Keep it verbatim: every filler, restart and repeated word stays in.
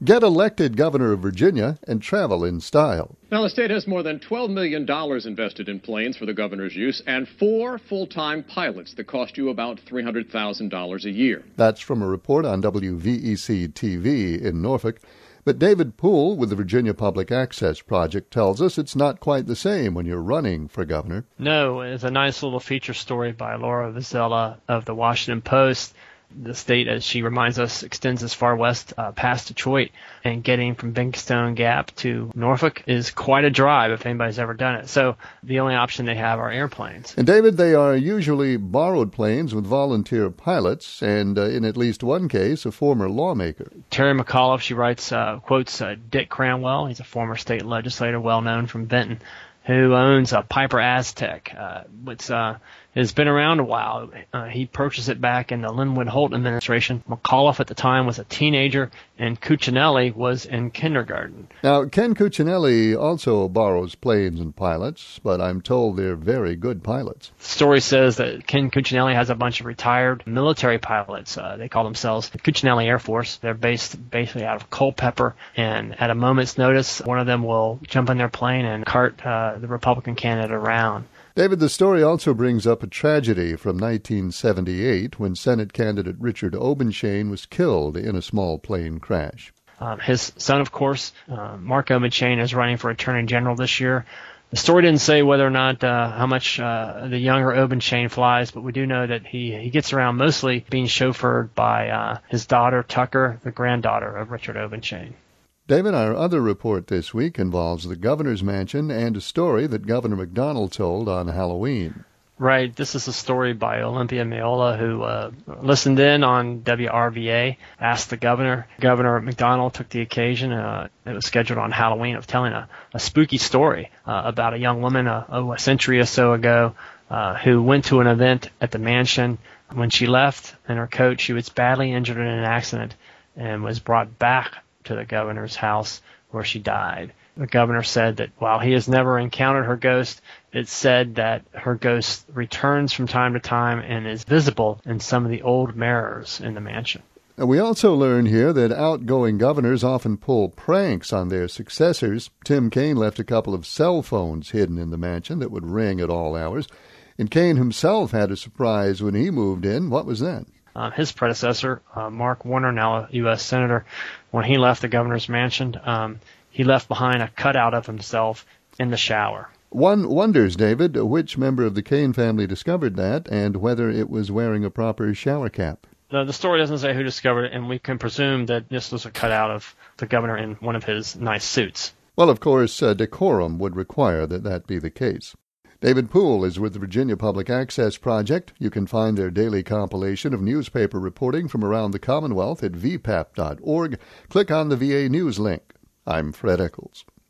Get elected governor of Virginia and travel in style. Now, the state has more than twelve million dollars invested in planes for the governor's use and four full-time pilots that cost you about three hundred thousand dollars a year. That's from a report on W V E C T V in Norfolk. But David Poole with the Virginia Public Access Project tells us it's not quite the same when you're running for governor. No, it's a nice little feature story by Laura Vizela of the Washington Post. The state, as she reminds us, extends as far west uh, past Detroit, and getting from Bingstone Gap to Norfolk is quite a drive if anybody's ever done it. So the only option they have are airplanes. And David, they are usually borrowed planes with volunteer pilots, and uh, in at least one case, a former lawmaker. Terry McAuliffe, she writes, uh, quotes uh, Dick Cranwell. He's a former state legislator, well known from Benton, who owns a Piper Aztec, uh, which uh, has been around a while. Uh, he purchased it back in the Linwood Holt administration. McAuliffe at the time was a teenager, and Cuccinelli was in kindergarten. Now, Ken Cuccinelli also borrows planes and pilots, but I'm told they're very good pilots. The story says that Ken Cuccinelli has a bunch of retired military pilots. Uh, they call themselves the Cuccinelli Air Force. They're based basically out of Culpeper, and at a moment's notice, one of them will jump in their plane and cart uh, the Republican candidate around. David, the story also brings up a tragedy from nineteen seventy-eight when Senate candidate Richard Obenshain was killed in a small plane crash. Um, his son, of course, uh, Mark Obenshain, is running for Attorney General this year. The story didn't say whether or not uh, how much uh, the younger Obenshain flies, but we do know that he, he gets around mostly being chauffeured by uh, his daughter, Tucker, the granddaughter of Richard Obenshain. David, our other report this week involves the governor's mansion and a story that Governor McDonnell told on Halloween. Right. This is a story by Olympia Meola, who uh, listened in on W R V A, asked the governor. Governor McDonnell took the occasion, uh, it was scheduled on Halloween, of telling a, a spooky story uh, about a young woman uh, oh, a century or so ago uh, who went to an event at the mansion. When she left in her coat, she was badly injured in an accident and was brought back to the governor's house where she died. The governor said that while he has never encountered her ghost, it's said that her ghost returns from time to time and is visible in some of the old mirrors in the mansion. We also learn here that outgoing governors often pull pranks on their successors. Tim Kaine left a couple of cell phones hidden in the mansion that would ring at all hours. And Kaine himself had a surprise when he moved in. What was that? Uh, his predecessor, uh, Mark Warner, now a U S Senator, when he left the governor's mansion, um, he left behind a cutout of himself in the shower. One wonders, David, which member of the Kaine family discovered that and whether it was wearing a proper shower cap. The, the story doesn't say who discovered it, and we can presume that this was a cutout of the governor in one of his nice suits. Well, of course, uh, decorum would require that that be the case. David Poole is with the Virginia Public Access Project. You can find their daily compilation of newspaper reporting from around the Commonwealth at v p a p dot org. Click on the V A News link. I'm Fred Eccles.